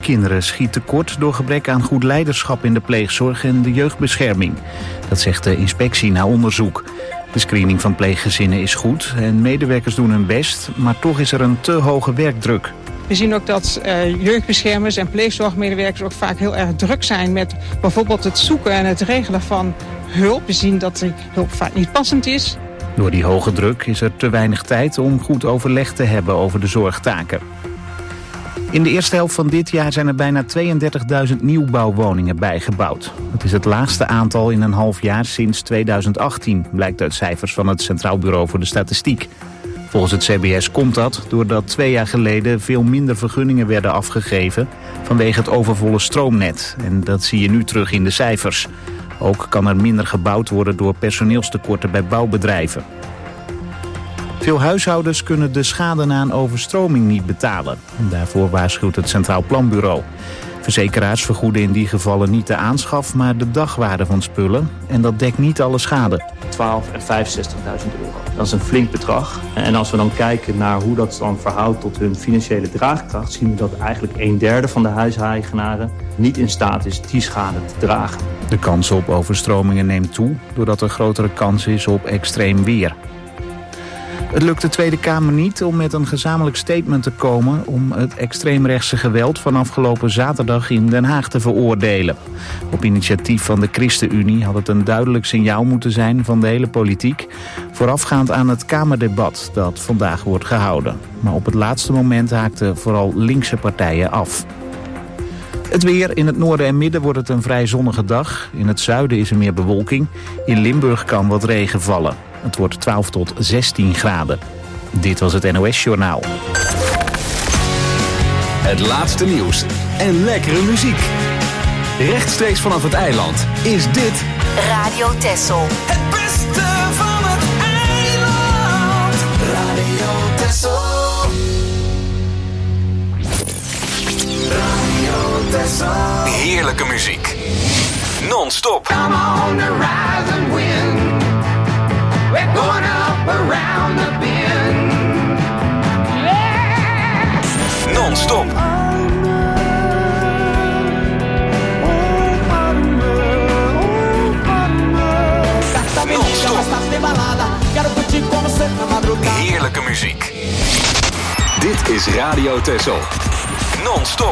kinderen schiet tekort door gebrek aan goed leiderschap in de pleegzorg en de jeugdbescherming. Dat zegt de inspectie na onderzoek. De screening van pleeggezinnen is goed en medewerkers doen hun best, maar toch is er een te hoge werkdruk. We zien ook dat jeugdbeschermers en pleegzorgmedewerkers ook vaak heel erg druk zijn met bijvoorbeeld het zoeken en het regelen van hulp. We zien dat die hulp vaak niet passend is. Door die hoge druk is er te weinig tijd om goed overleg te hebben over de zorgtaken. In de eerste helft van dit jaar zijn er bijna 32.000 nieuwbouwwoningen bijgebouwd. Dat is het laagste aantal in een half jaar sinds 2018, blijkt uit cijfers van het Centraal Bureau voor de Statistiek. Volgens het CBS komt dat doordat 2 jaar geleden veel minder vergunningen werden afgegeven vanwege het overvolle stroomnet. En dat zie je nu terug in de cijfers. Ook kan er minder gebouwd worden door personeelstekorten bij bouwbedrijven. Veel huishoudens kunnen de schade na een overstroming niet betalen. En daarvoor waarschuwt het Centraal Planbureau. Verzekeraars vergoeden in die gevallen niet de aanschaf, maar de dagwaarde van spullen. En dat dekt niet alle schade. 12.000 en 65.000 euro. Dat is een flink bedrag. En als we dan kijken naar hoe dat dan verhoudt tot hun financiële draagkracht, zien we dat eigenlijk 1/3 van de huiseigenaren niet in staat is die schade te dragen. De kans op overstromingen neemt toe, doordat er grotere kans is op extreem weer. Het lukt de Tweede Kamer niet om met een gezamenlijk statement te komen om het extreemrechtse geweld van afgelopen zaterdag in Den Haag te veroordelen. Op initiatief van de ChristenUnie had het een duidelijk signaal moeten zijn van de hele politiek, voorafgaand aan het Kamerdebat dat vandaag wordt gehouden. Maar op het laatste moment haakten vooral linkse partijen af. Het weer. In het noorden en midden wordt het een vrij zonnige dag. In het zuiden is er meer bewolking. In Limburg kan wat regen vallen. Het wordt 12 tot 16 graden. Dit was het NOS Journaal. Het laatste nieuws en lekkere muziek. Rechtstreeks vanaf het eiland is dit Radio Texel. Het beste van het eiland. Radio Texel. Radio Texel. heerlijke muziek. Non-stop. Come on the rise and win. We're going up around the bend. Yeah. Non-stop. Heerlijke muziek. Dit is Radio Texel. Non-stop.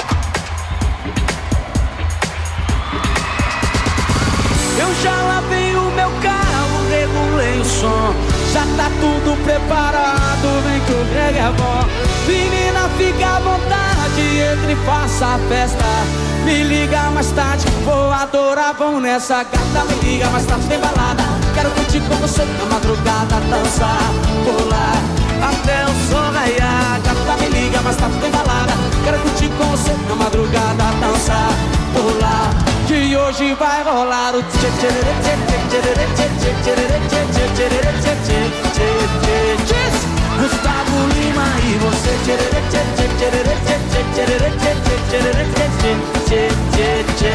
Eu já lavei o meu carro, regulei o som. Já tá tudo preparado, vem que o reggae é bom. Menina, fica à vontade, entre e faça a festa. Me liga mais tarde, vou adorar, vamos nessa. Gata, me liga mais tarde, tem balada. Quero curtir com você na madrugada, dançar, pular até o sol raiar. Gata, me liga mais tarde, tem balada. Quero curtir com você na madrugada, dançar, pular. Que hoje vai rolar o tchê tchê tchê tchê tchê tchê tchê tchê tchê tchê. Gustavo Lima e você tchê tchê tchê tchê tchê tchê tchê tchê tchê.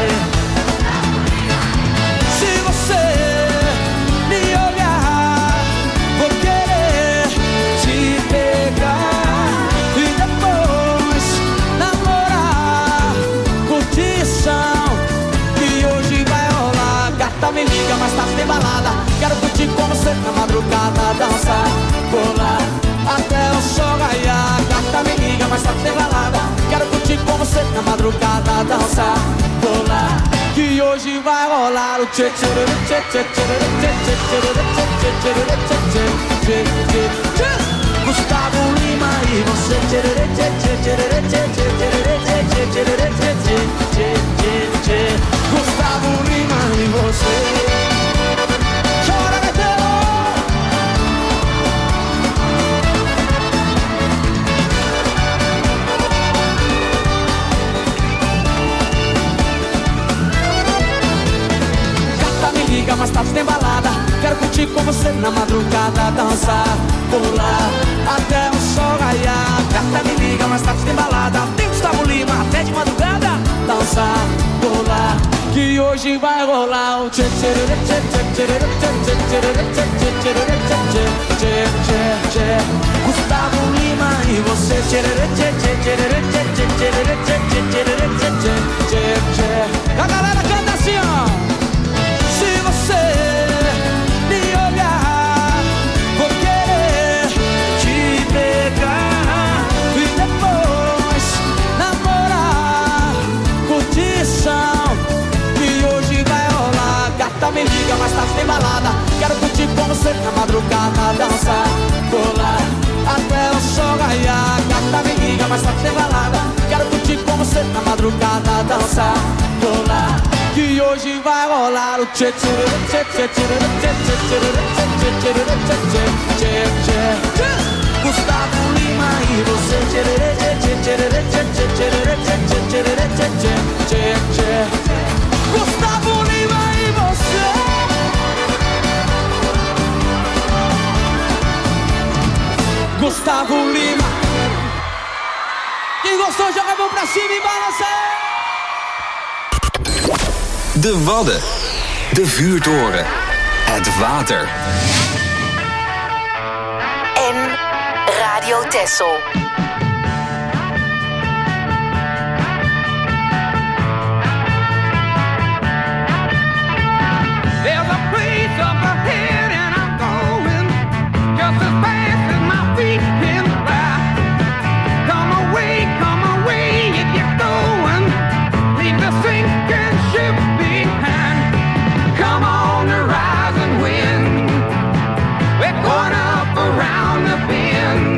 Se você me olhar, vou querer te pegar e depois namorar, curtição. Me liga, mais tarde tem balada. Quero curtir com você na madrugada, dançar, pular até o sol raiar. Gata, me liga, mais tarde tem balada. Quero curtir com você na madrugada, dançar, pular. Que hoje vai rolar o tchê tchê tchê tchê tchê tchê tchê tchê. Gustavo Lima e você tchê tchê tchê tchê tchê tchê tchê. Gustavo Lima e você. Chora, Gaiteiro! Gata, me liga, mais tarde tem balada. Quero curtir com você na madrugada, dançar, pular até o sol raiar. Gata, me liga, mais tarde tem balada. Tem Gustavo Lima até de madrugada, dançar, pular. Que hoje vai rolar o tchê tchê tchê tchê tchê tchê. Gustavo Lima e você tchê tchê tchê tchê tchê tchê tchê. tem balada. Quero curtir com você na madrugada, dançar, pular até o sol raiar. Gata me liga, mas só tem balada. Quero curtir com você na madrugada, dançar, pular. Que hoje vai rolar o tchê tchê tchê tchê tchê tchê tchê tchê tchê tchê. Gustavo Lima e você tchê tchê tchê tchê tchê tchê tchê tchê tchê. Gustavo Lima e você. Gustavo Lima. Quem gostou joga a mão pra cima e balança. De Wadden, de vuurtoren, het water. En Radio Texel. There's a place up ahead and I'm going just as fast as my feet can fly. Come away if you're going. Leave the sinking ship behind. Come on the rising wind. We're going up around the bend.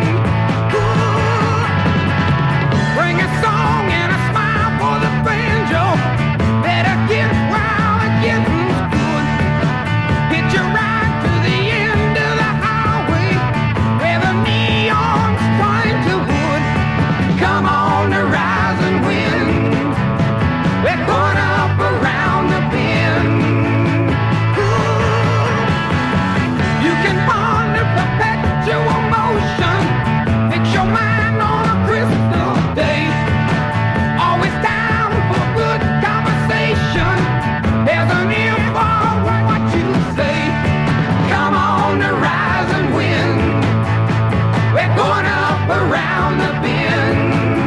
Ooh. Bring a song and a smile for the banjo. Better get wild and get good. Hitch a ride to the end of the highway where the neon's trying to wood. Come on the rising wind. We're going up around the bend. Ooh. You can ponder perpetual motion. Fix your mind on a crystal day. Always down for good conversation. There's an ear for what you say. Come on the rising wind. We're going up around the bend.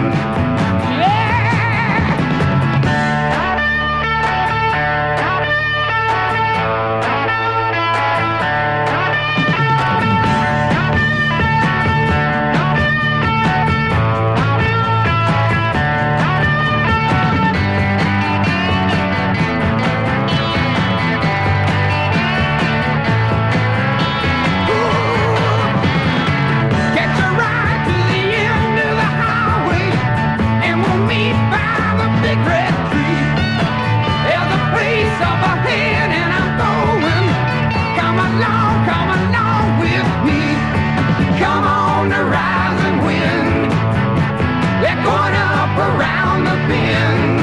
Catch a ride to the end of the highway, and we'll meet by the big red tree. There's a place up ahead, and I'm going. Come along with me. Come on the rising wind. We're going up around the bend.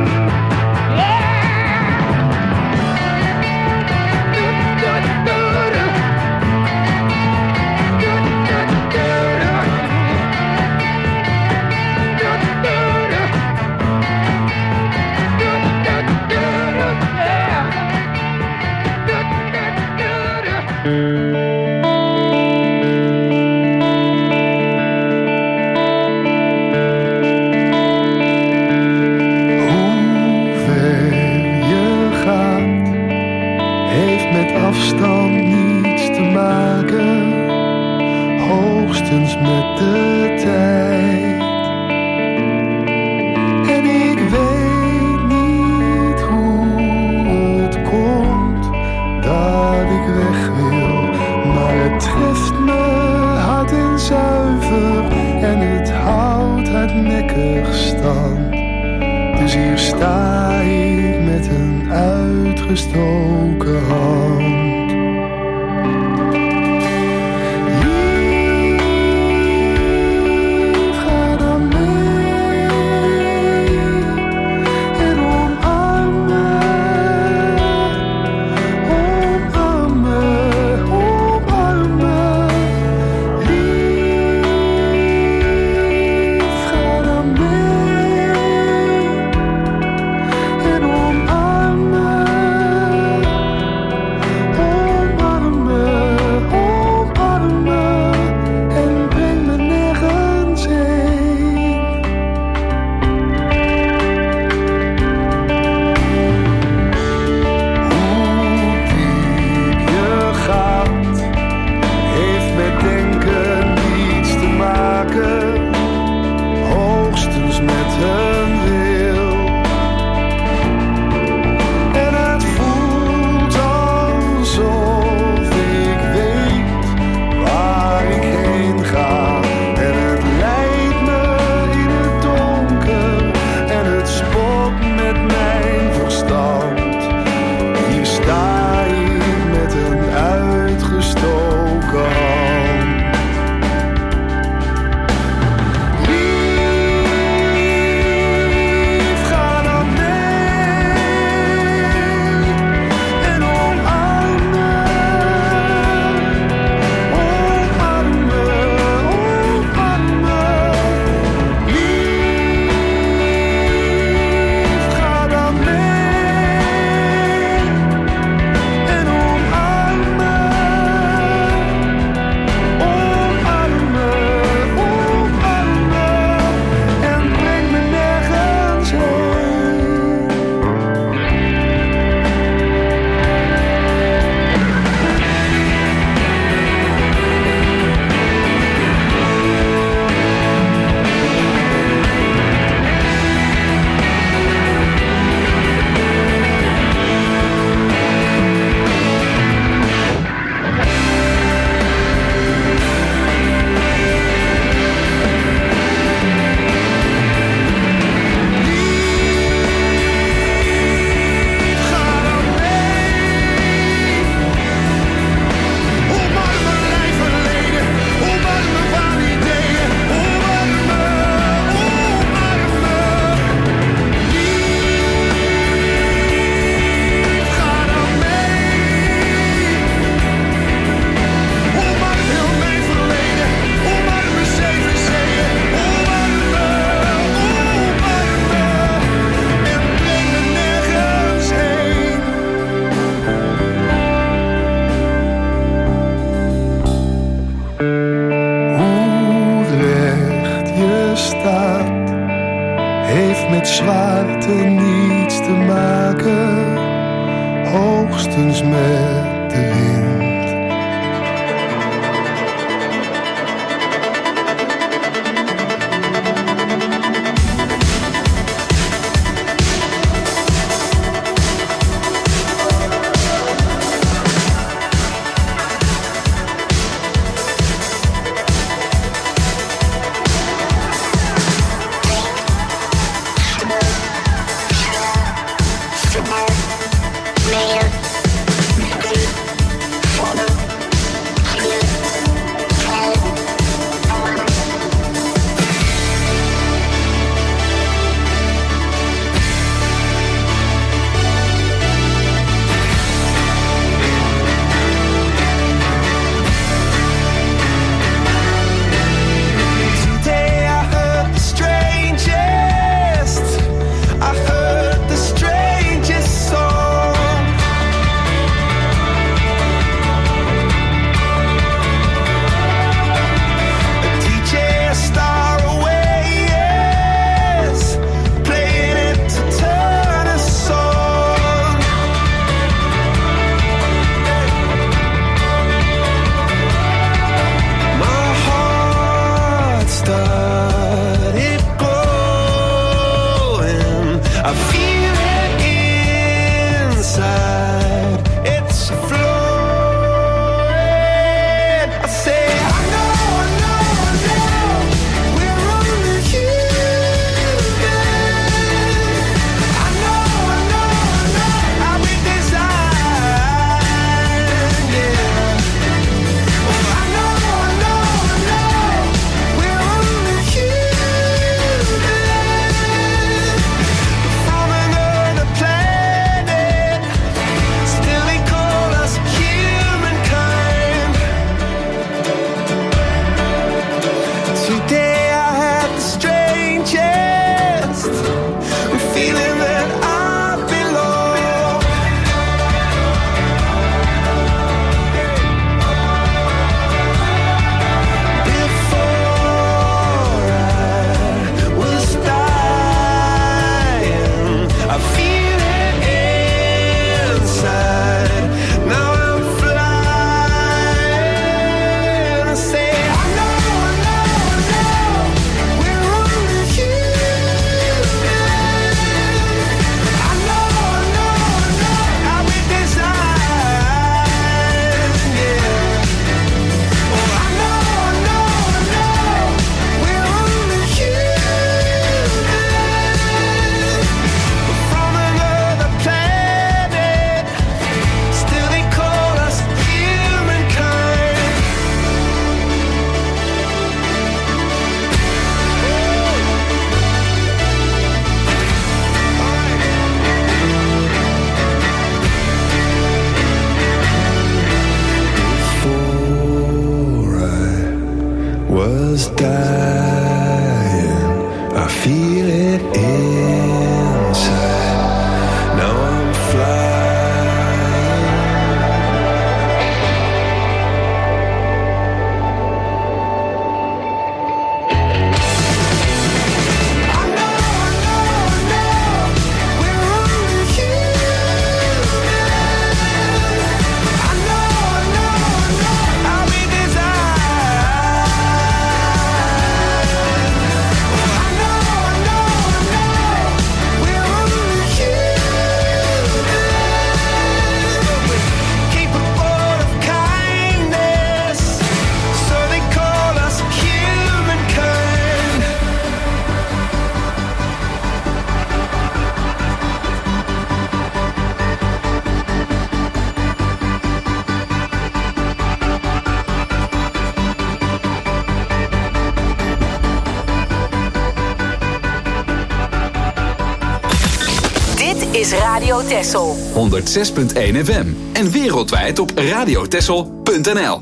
Afstand niets te maken, hoogstens met de tijd. En ik weet niet hoe het komt dat ik weg wil, maar het treft me hard en zuiver en het houdt hardnekkig stand. Dus hier sta ik met een uitgestoken hand. bezwaart er niets te maken, hoogstens met de wind. is Radio Texel. 106.1 FM en wereldwijd op radiotexel.nl.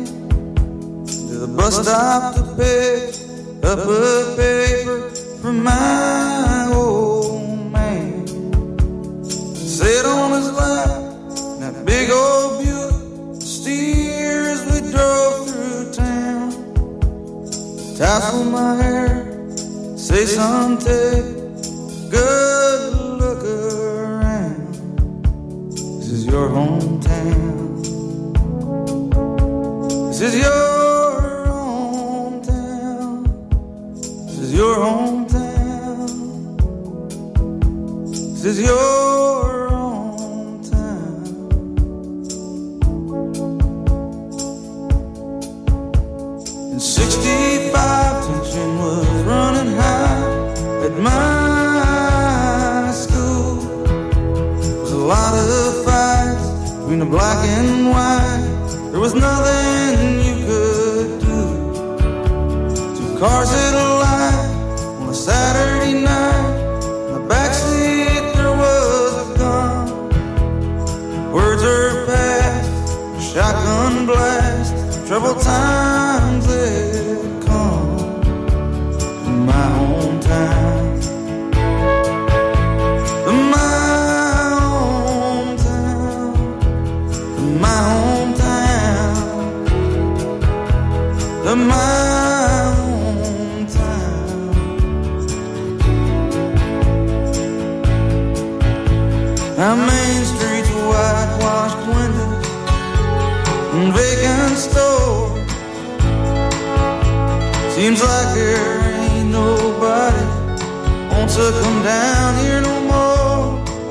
Stop to pick up a paper from my old man. Sit on his lap in that big old Buick, steer as we drove through town. Tassel my hair, say son, take a good look around. This is your hometown. This is your hometown. This is your hometown. This is your hometown. In '65, tension was running high at my school. There was a lot of fights between the black and white. There was nothing you could do. Two cars hit a light on a Saturday night. In the backseat there was a gun. Words are passed, shotgun blast. Troubled times had come in my hometown. In my hometown. In my hometown. In my hometown. Our main streets, whitewashed windows and vacant stores. Seems like there ain't nobody wants to come down here no more.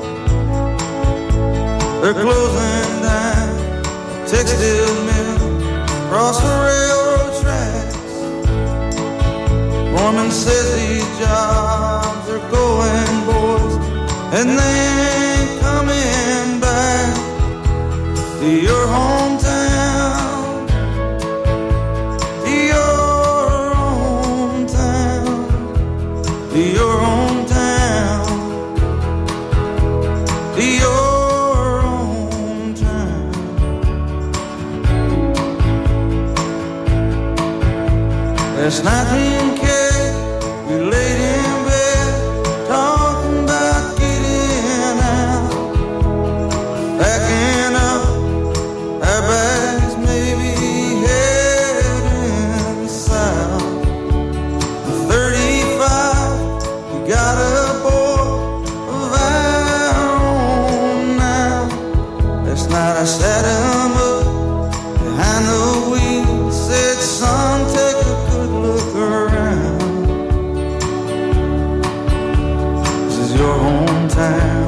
They're closing down a textile mill across the railroad tracks. Foreman says these jobs are going, boys, and they ain't coming back to your hometown, to your hometown, to your hometown, to your hometown. Last night me and Kay, we laid in bed talking about getting out, packing up our bags, maybe heading south. At 35, we got a boy of our own now. Last night I sat him up behind the wheel, said, son, take a good look around. This is your hometown.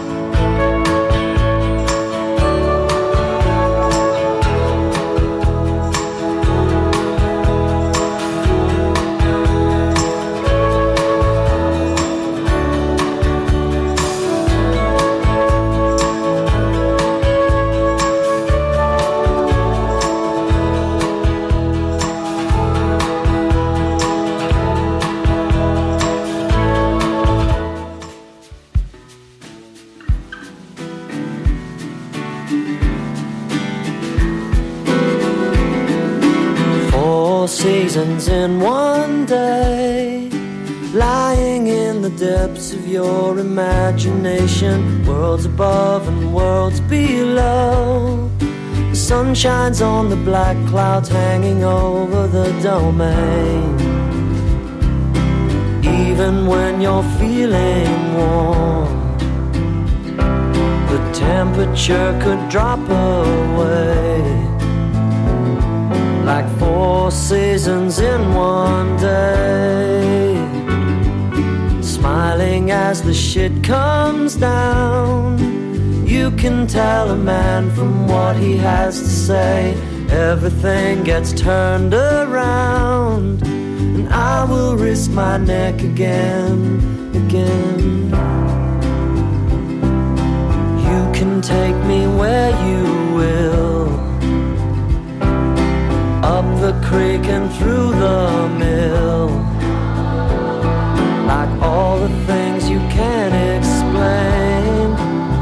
Seasons in one day, lying in the depths of your imagination, worlds above and worlds below. The sun shines on the black clouds hanging over the domain. Even when you're feeling warm, the temperature could drop away. Like 4 seasons in one day, smiling as the shit comes down. You can tell a man from what he has to say. Everything gets turned around, and I will risk my neck again. You can take me where you will, up the creek and through the mill, like all the things you can't explain.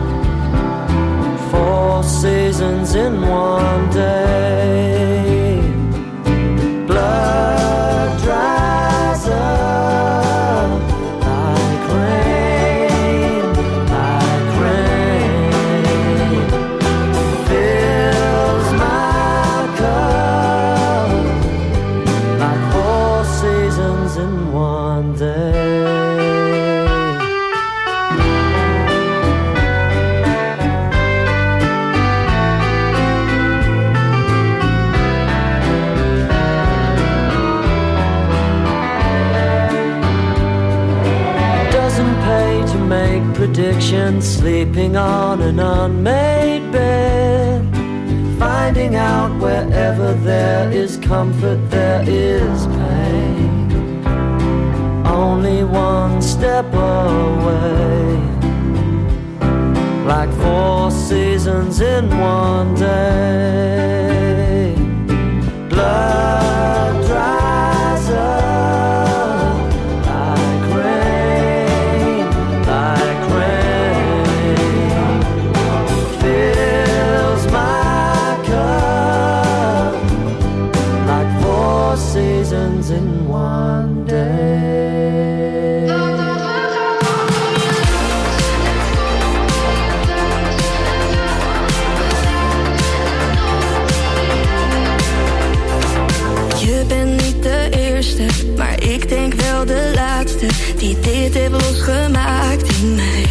4 seasons in one day. Blood dries up addiction, sleeping on an unmade bed, finding out wherever there is comfort there is pain, only one step away, like 4 seasons in one day. Blood dries up like rain, fills my cup like 4 seasons in one day. Je bent niet de eerste, maar ik denk wel de laatste die dit heeft losgemaakt in mij.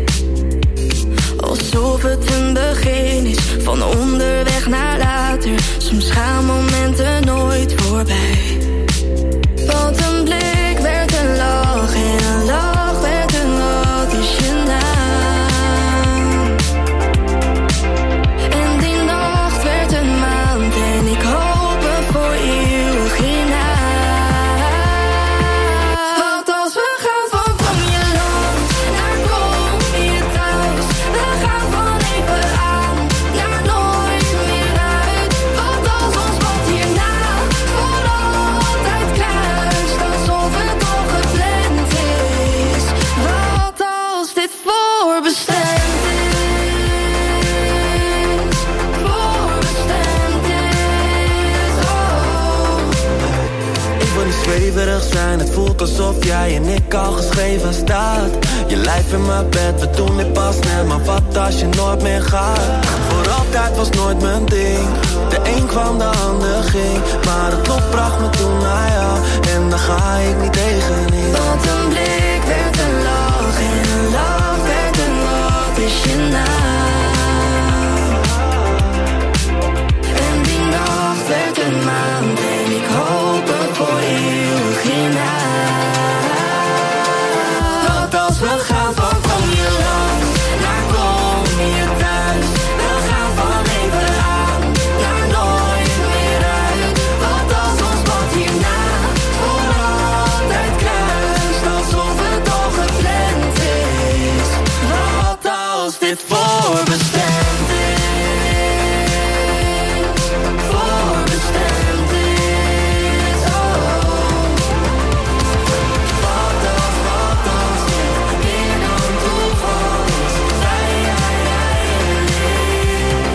Alsof het een begin is, van onderweg naar later. Soms gaan momenten nooit voorbij. Want een blik werd een lach en een lach werd een wat is je naam. En die nacht werd een maand en ik hoop voor eeuwig hierna. Want als we gaan van je land naar kom je thuis. We gaan van even aan naar nooit meer uit. Want als ons pad hierna voor altijd kruist, alsof het toch gepland is. Wat als dit voorbestemd is? Voorbestemd is, Ik wil niet zweverig zijn, het voelt alsof jij en ik al geschreven staat. Je lijf in mijn bed, we doen dit pas net, maar wat als je nooit meer gaat? Voor altijd was nooit mijn ding, de een kwam, de ander ging, maar het lot bracht me toen naar jou, en daar ga ik niet tegenin. want een blik werd een lach en een lach werd een wat is je naam. En die nacht werd een maand en ik hoop er voor eeuwig hierna. Want als we gaan van je land naar kom je thuis. We gaan van even aan naar nooit meer uit. Want als ons pad hierna voor altijd kruist, alsof het al gepland is. Wat als dit voorbestemd is? Voorbestemd is, oh. Wat als dit meer dan toeval is? Wij en ik.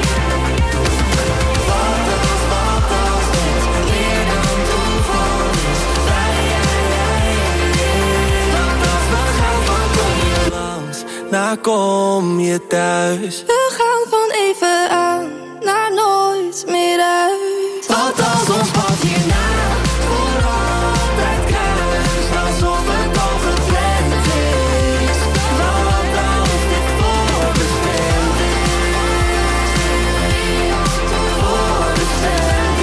Wat als dit meer dan toeval is? Wij en ik. Want als we gaan van kom je Langs, naar kom je thuis. We gaan van even aan naar nooit meer uit. Wat als ons pad hierna voor altijd kruist, alsof het al gepland is. Wat als dit voorbestemd is? Voorbestemd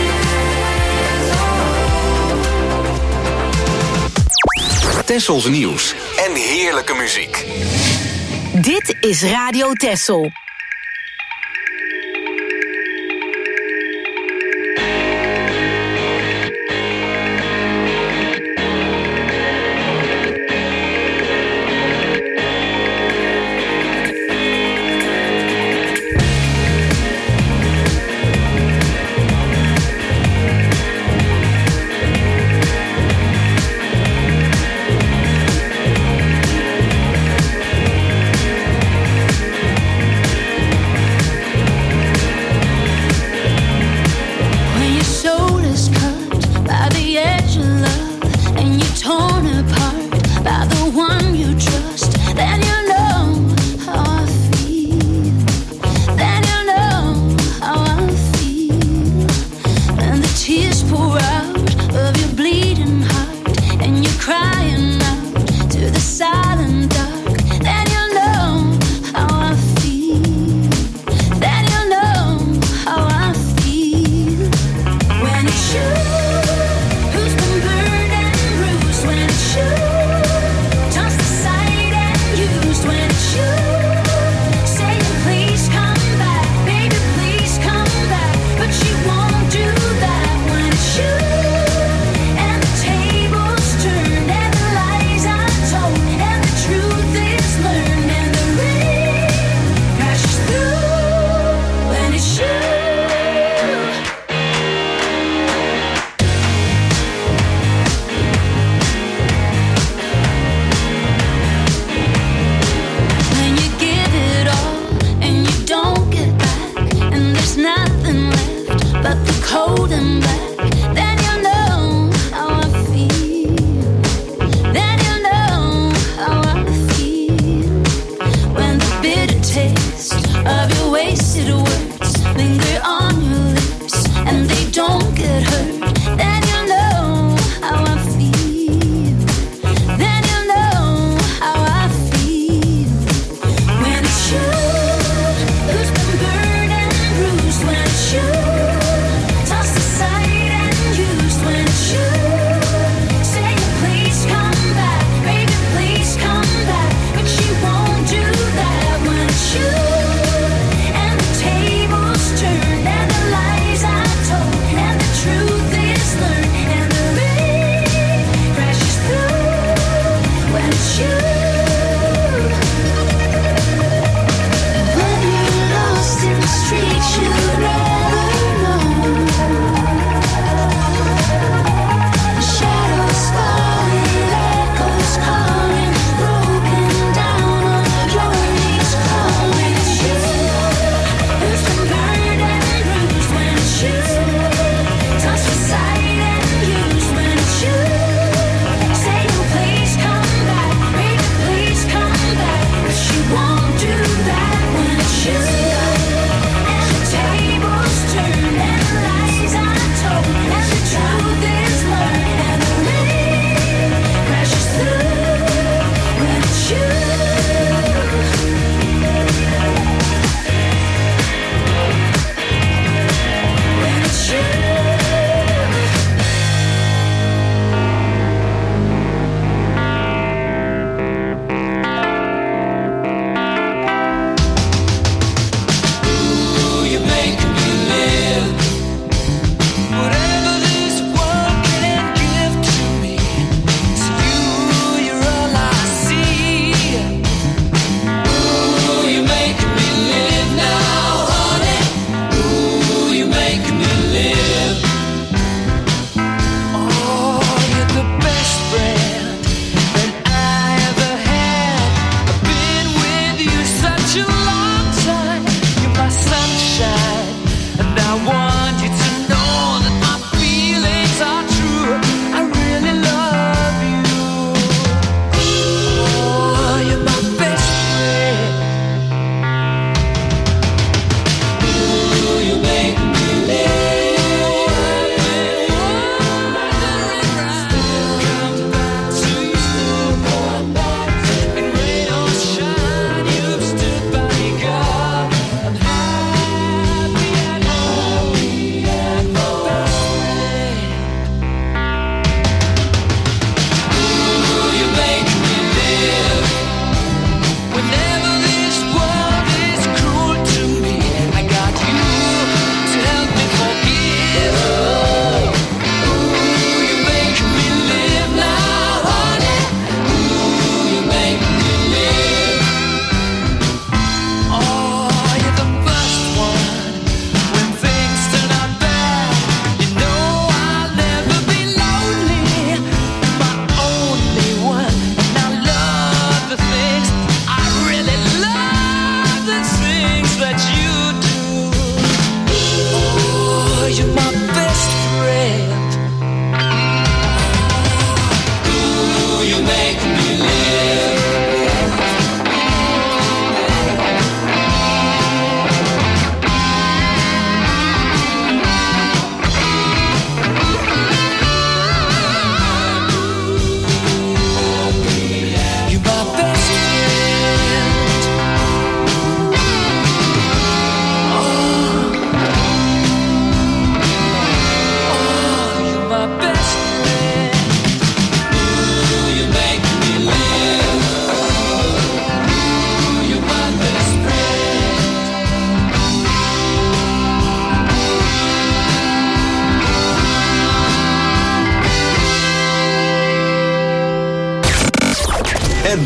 is, Tessels nieuws en heerlijke muziek. Dit is Radio Tessel.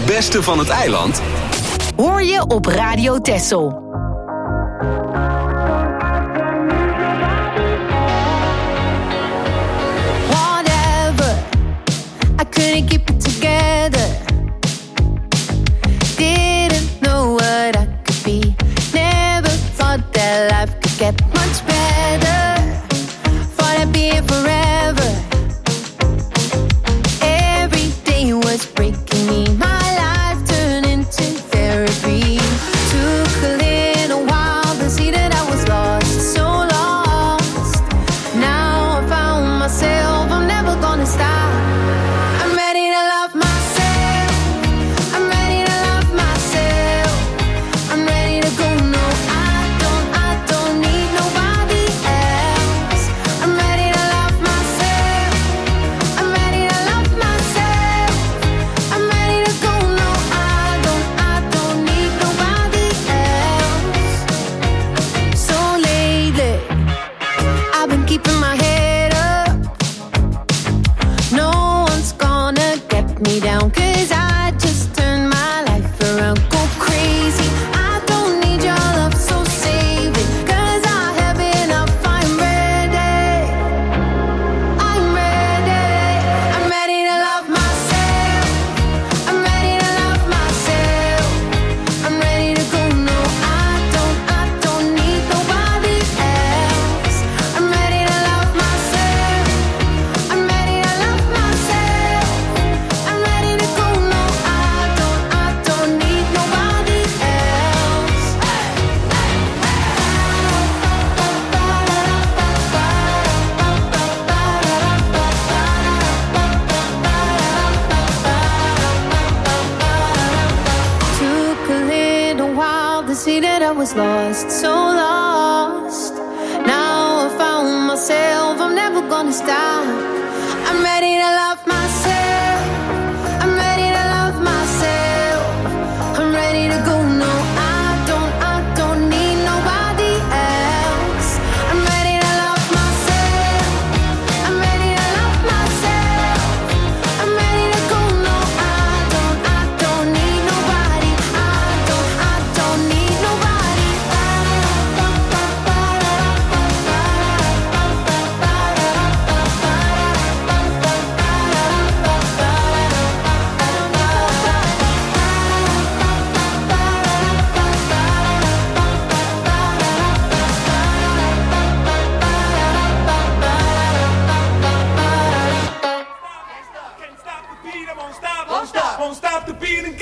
beste van het eiland? Hoor je op Radio Texel. Couldn't keep it together. Didn't know what I could be. Never thought that life could get much better. Thought I'd be here forever. Every day was breaking me. My life turned into therapy. Took a little while to see that I was lost, so lost. Now I found myself. I'm never gonna stop. Was lost, so lost. Now I found myself. I'm never gonna stop. I'm ready to love myself. I'm ready to love myself. I'm ready to go. No, I don't need nobody else. I'm ready to love myself. I'm ready to love myself. I'm ready to go. No, I don't need nobody. I don't need nobody. Won't stop the beat and go!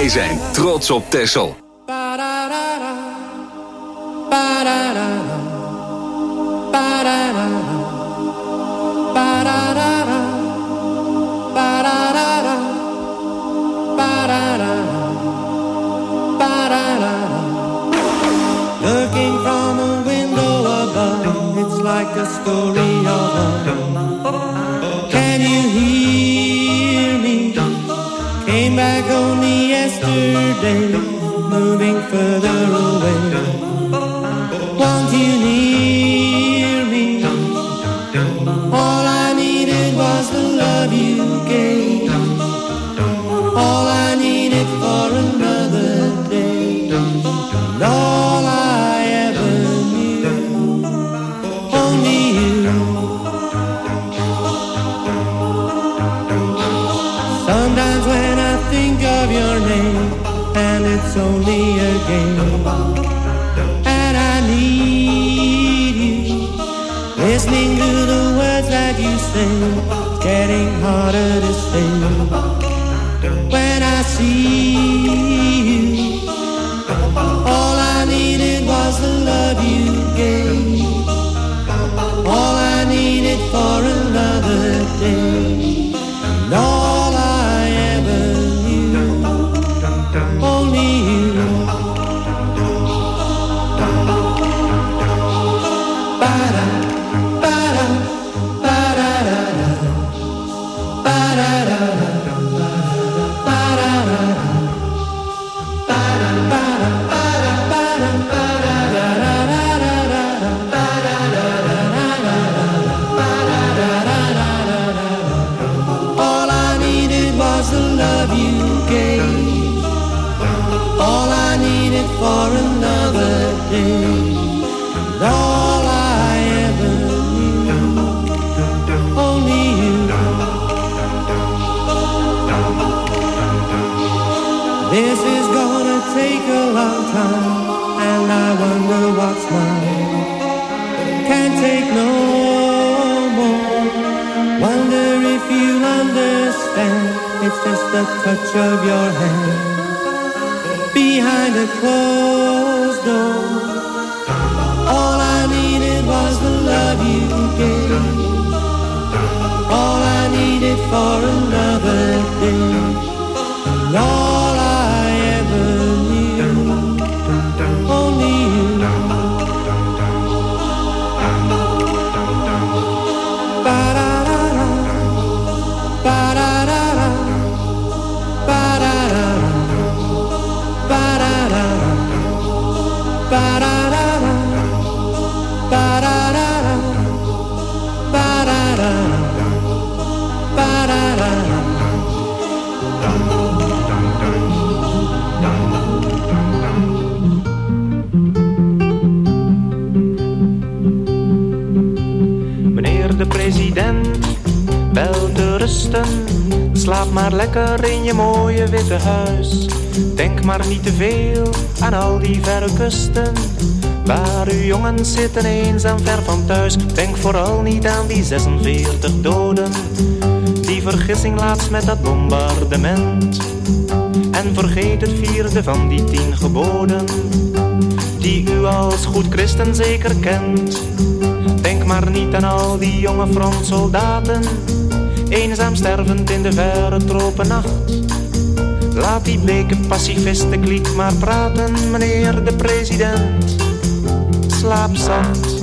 zijn trots op Texel. Looking from a window above, it's like a story of love. Can you hear me? Came back only yesterday, moving further away. Won't you near me? All I needed was the love you gave. All I needed for another day. And all I ever knew, only you. Sometimes when I think of your name, and it's only a game, and I need you, listening to the words that you sing, it's getting harder to say. When I see you, all I needed was the love you gave. All I needed for another day. And all I ever knew, only you. Ba-da, ba-da, ba-da-da-da, ba-da-da-da. For another day, and all I ever knew, only you. This is gonna take a long time, and I wonder what's mine. Can't take no more. Wonder if you understand. It's just the touch of your hand behind a closed door. All I needed was the love you gave. All I needed for another day. And all I ever knew, only you. Ba-da-da-da, ba-da-da-da, ba-da-da-da. Ba-da-da, ba-da-da, ba-da-da, ba-da-da, ba-da-da. Meneer de president, wel te rusten. Slaap maar lekker in je mooie witte huis. Denk maar niet te veel aan al die verre kusten, waar uw jongens zitten eenzaam ver van thuis. Denk vooral niet aan die 46 doden, die vergissing laatst met dat bombardement. En vergeet het 4e van die 10 geboden, die u als goed christen zeker kent. Denk maar niet aan al die jonge frontsoldaten, eenzaam stervend in de verre tropennacht. Laat die bleke pacifistenkliek maar praten, meneer de president. Slaap zacht.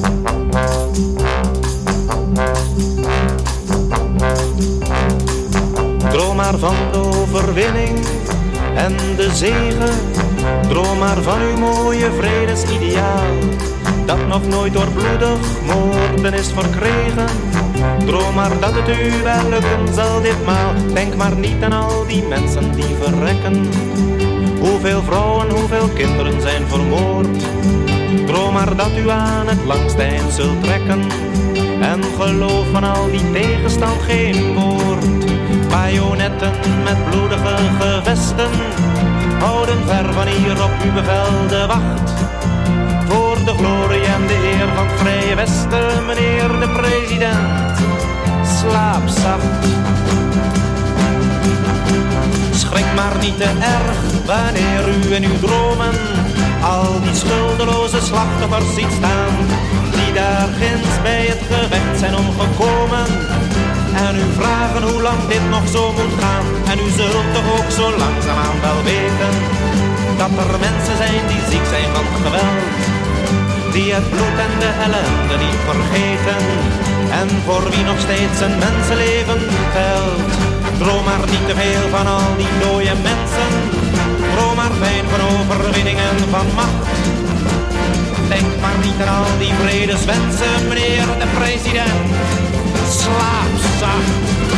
Droom maar van de overwinning en de zegen. Droom maar van uw mooie vredesideaal, dat nog nooit door bloedig moorden is verkregen. Droom maar dat het u wel lukken zal ditmaal. Denk maar niet aan al die mensen die verrekken. Hoeveel vrouwen, hoeveel kinderen zijn vermoord. Droom maar dat u aan het langste eind zult trekken. En geloof van al die tegenstand geen woord. Bajonetten met bloedige gevesten houden ver van hier op uw bevel de wacht. Voor de glorie en de eer van het Vrije Westen, meneer de president. Slaap zacht. Schrik maar niet te erg wanneer u in uw dromen al die schuldeloze slachtoffers ziet staan, die daar ginds bij het gevecht zijn omgekomen. En u vragen hoe lang dit nog zo moet gaan. En u zult toch ook zo langzaamaan wel weten dat er mensen zijn die ziek zijn van geweld, die het bloed en de ellende niet vergeten, en voor wie nog steeds een mensenleven telt. Droom maar niet te veel van al die dode mensen, droom maar fijn van overwinningen van macht. Denk maar niet aan al die vredeswensen, meneer de president. Slaap zacht.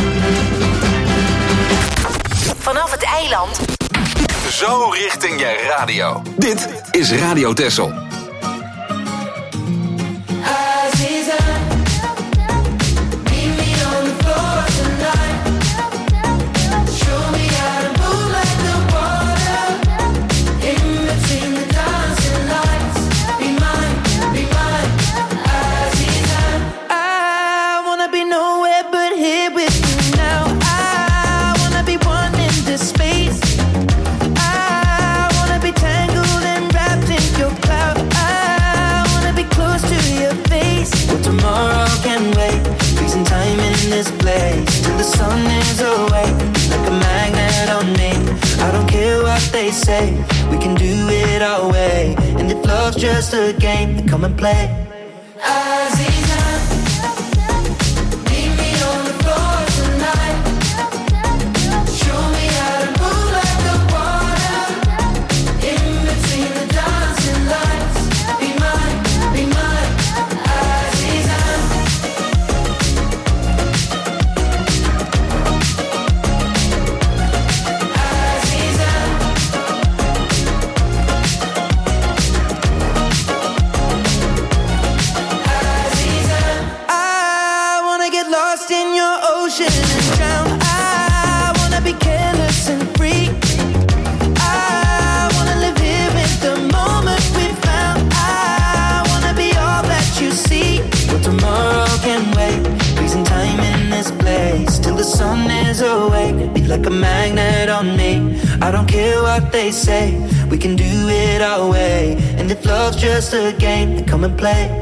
Vanaf het eiland. Zo richting je radio. Dit is Radio Texel. Say we can do it our way, and if love's just a game, then come and play. Like a magnet on me, I don't care what they say, we can do it our way, and if love's just a game, then come and play.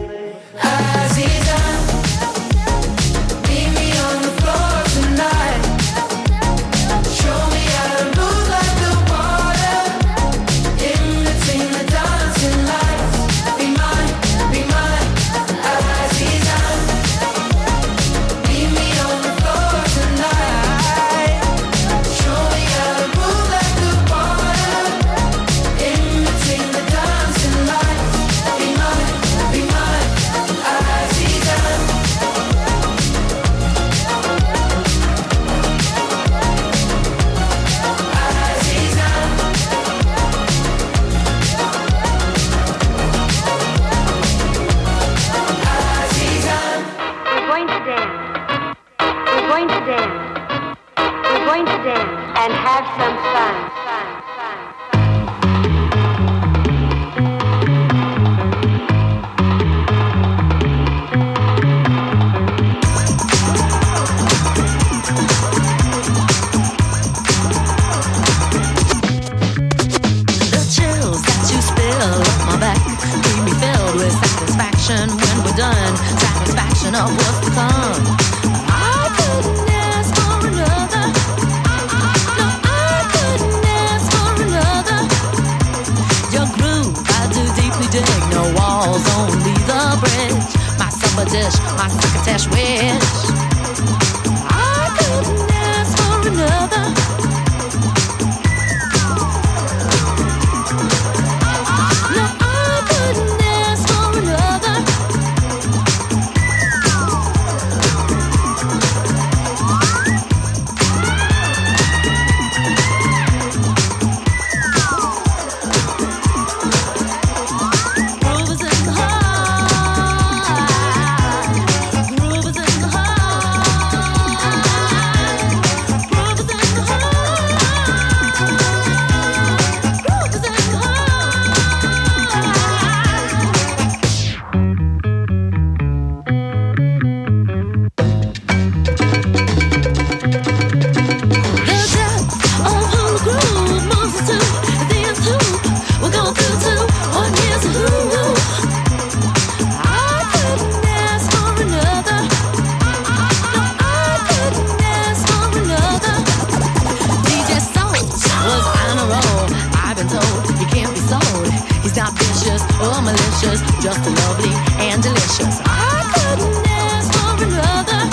vicious or malicious, just lovely and delicious. I couldn't ask for another.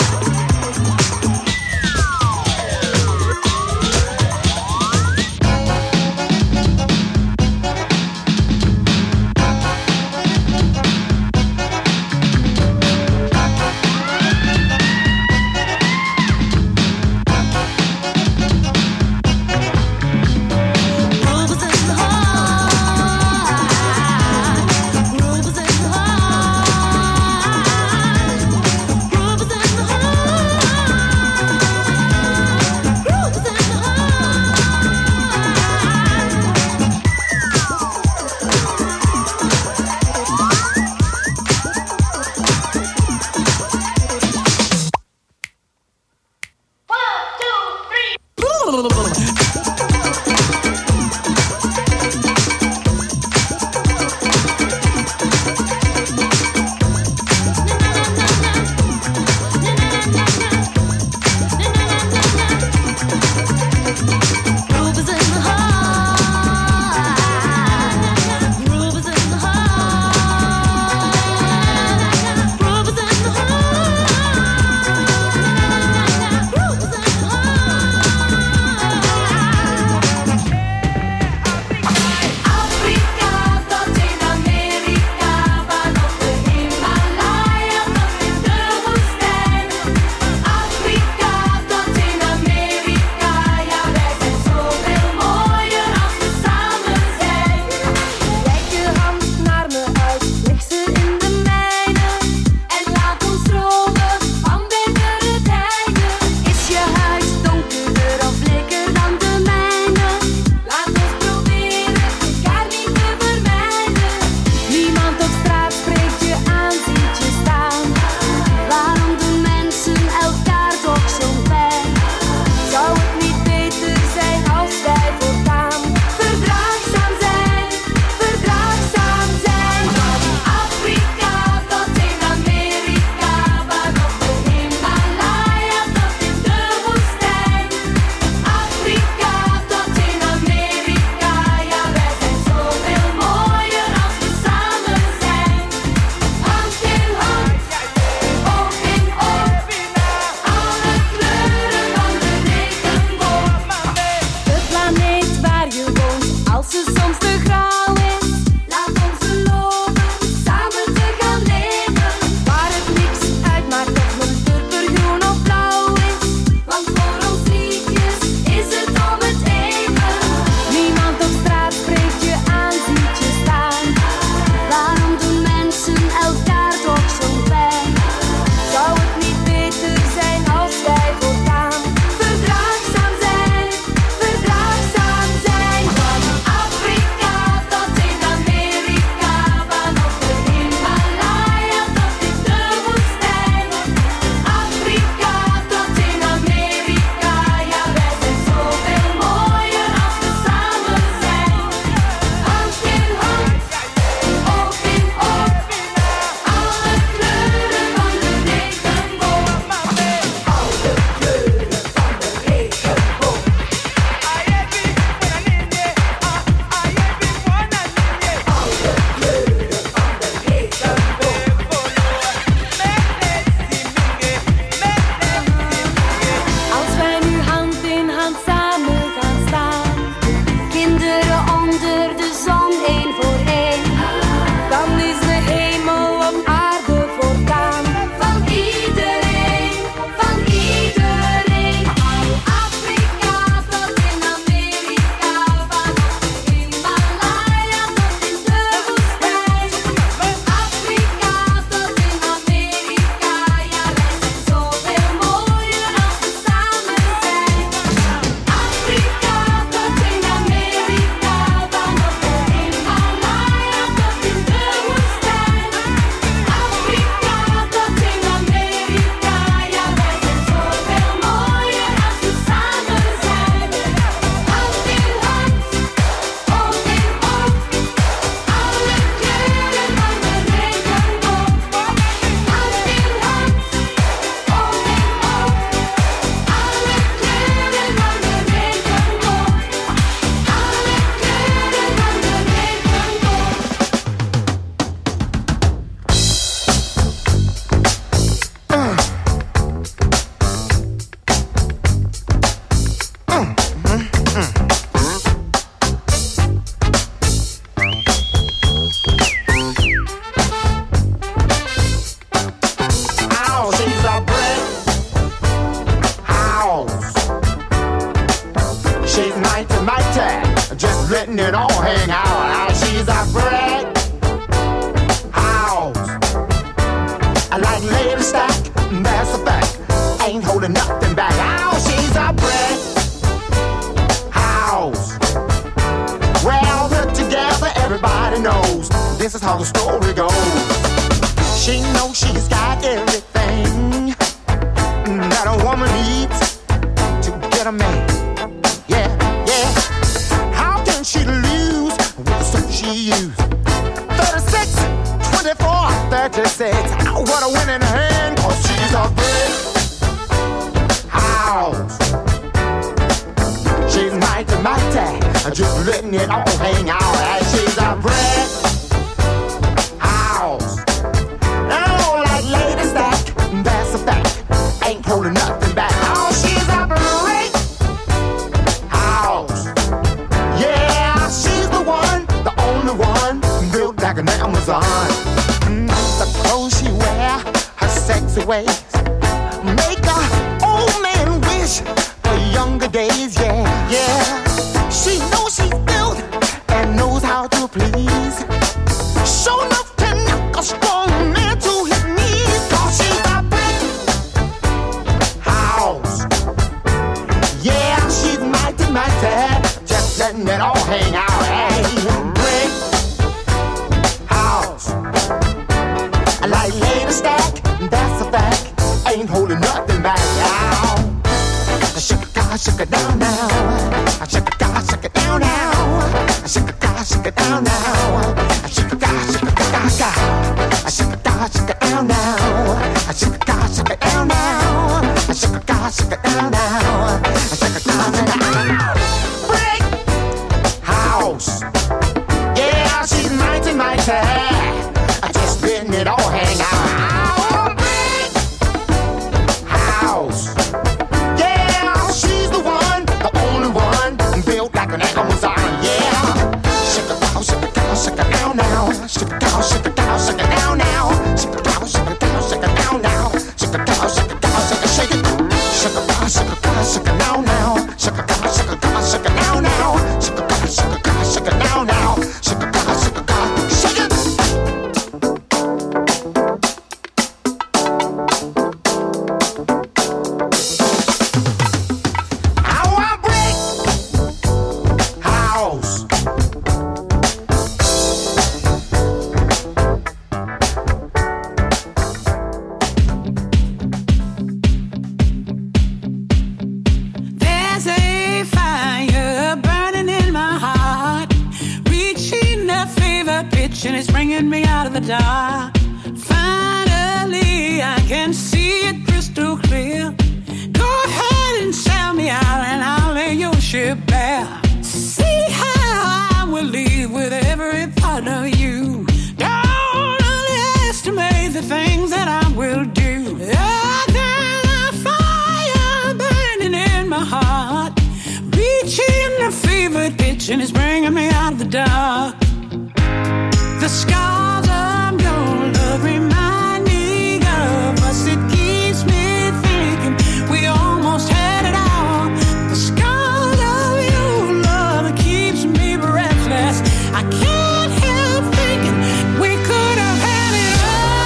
Rules in the heart. this is how the story goes. She knows she's got everything that a woman needs to get a man. Yeah, yeah. How can she lose with the soap she used? 36, 24, 36. What a winning hand, 'cause she's a brick house. She's mighty, mighty, just letting it all hang out. And she's a brick house. Oh, like Lady Stack, that's a fact. Ain't holding nothing back. Oh, she's a brick house. Yeah, she's the one, the only one, built like an Amazon. The clothes she wear, her sexy ways, make a old man wish for younger days. Yeah, yeah. She knows she's built and knows how to please. Show enough to knock a strong man to his knees. 'Cause she's a brick house. Yeah, she's mighty, mighty, just letting it all hang out. Hey, brick house. Like Lady Stack, that's a fact. Ain't holding nothing back now. Shake it down now. Shake it down now. Shake it down now. Shake it down now. Shake it down now. Shake it down now. Shake it down now. Brick house. Yeah, she's mighty, mighty. Just letting it all hang out. Brick house. Yeah, she's the one, the only one, built like an Amazon. Yeah. Shake it down, shake it down, shake it down now. Shake it down, shake it down, shake it down now. Shake it down, shake it down, shake it down now. Shake it down, shake it down, shake it, shake it. Shake it down, shake it down, shake it down now. Shake it down, shake it down, shake it down now. Shake it down, shake it down, shake it down now. Shake it down, shake it down, shake it. There's a fire burning in my heart, reaching a fever pitch, and it's bringing me out of the dark. Finally, I can see it crystal clear. Go ahead and sell me out, and I'll lay your ship bare. See how I will leave with every part of you. Don't underestimate the things that I will do. There's a fire burning in my heart, reaching a fever pitch, and it's bringing me out of the dark. The scars of your love remind me of us. It keeps me thinking we almost had it all. The scars of your love, it keeps me breathless. I can't help thinking we could have had it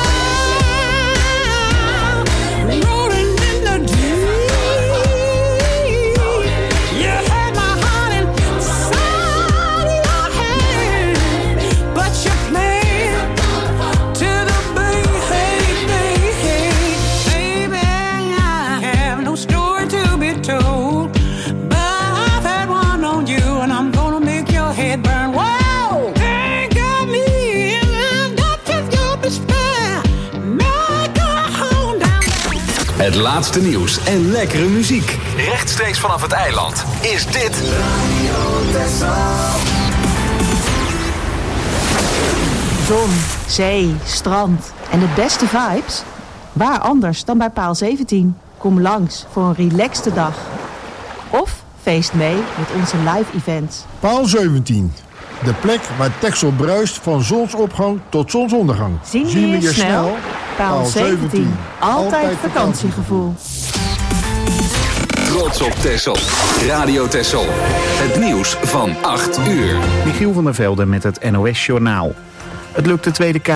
all. Rolling in the deep. You had my heart inside your hand, but you played to the baby. I have no story to be told, but I've had one on you, and I'm gonna make your head burn. Whoa! Think of me in the depth of your despair. Make a home down there. Het laatste nieuws en lekkere muziek. Rechtstreeks vanaf het eiland is dit Zon, zee, strand en de beste vibes? Waar anders dan bij Paal 17? Kom langs voor een relaxte dag. Of feest mee met onze live events. Paal 17. De plek waar Texel bruist van zonsopgang tot zonsondergang. Zien we je snel? Paal 17. Altijd vakantiegevoel. Trots op Texel. Radio Texel. Het nieuws van 8 uur. Michiel van der Velde met het NOS Journaal. Het lukt de Tweede Kamer